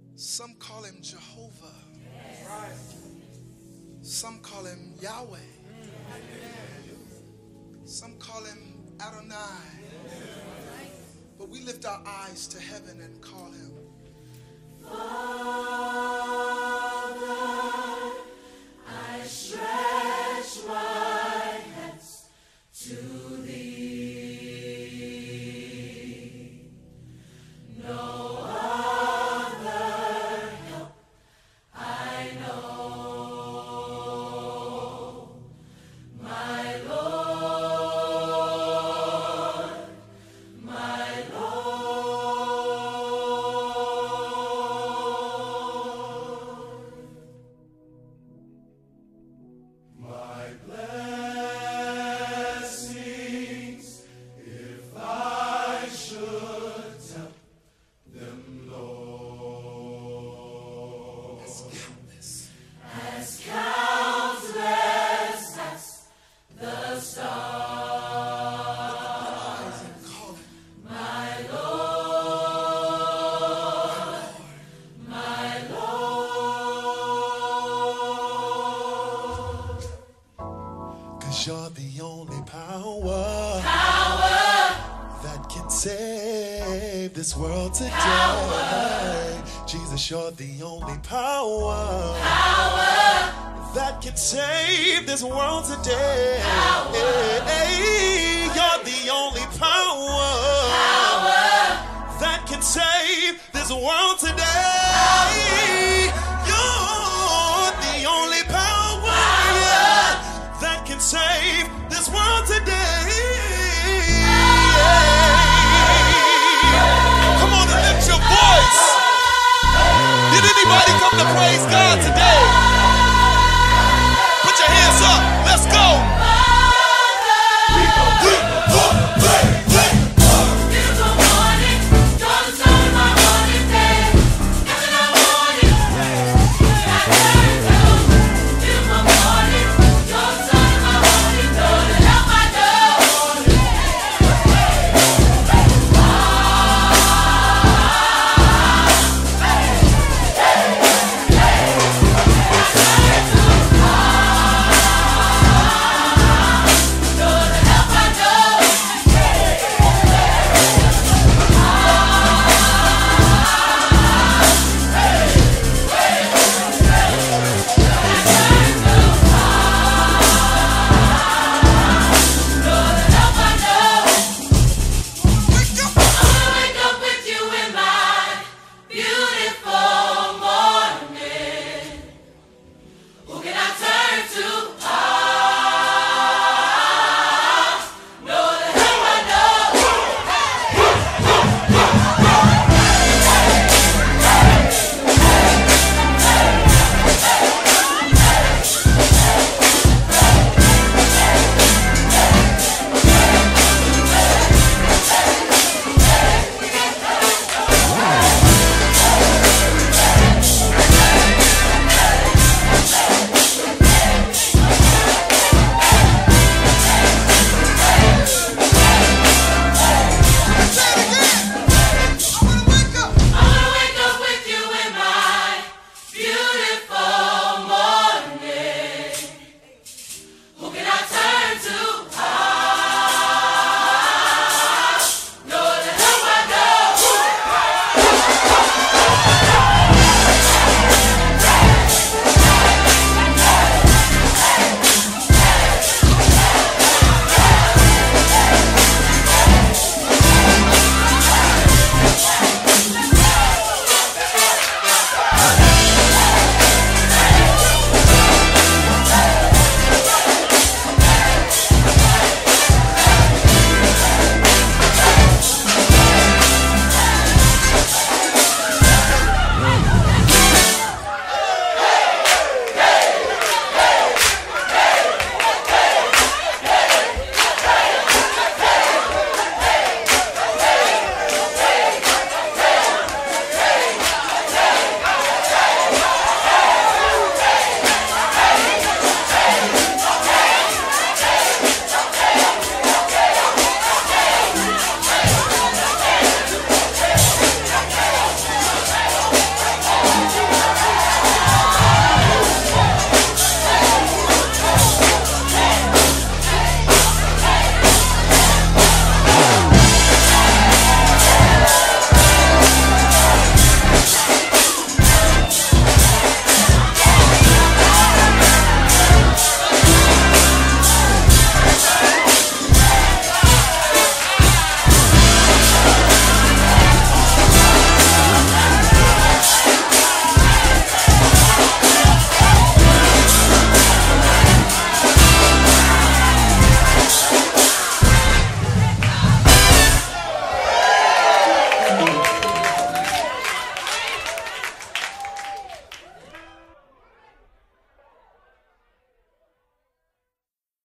Some call him Jehovah. Some call him Yahweh. Some call him Adonai. But we lift our eyes to heaven and call him Father. I stretch my hands to thee. No other help I know. My Lord, my Lord. My blessings, if I should tell them, Lord, as countless as the stars. eyes and call him My Lord, my Lord. 'Cause you're the only power that can save this world today. Jesus, you're the only power that can save this world today. You're the only power that can save this world today. You're the only power that can save this world today. Come on and lift your voice. Did anybody come to praise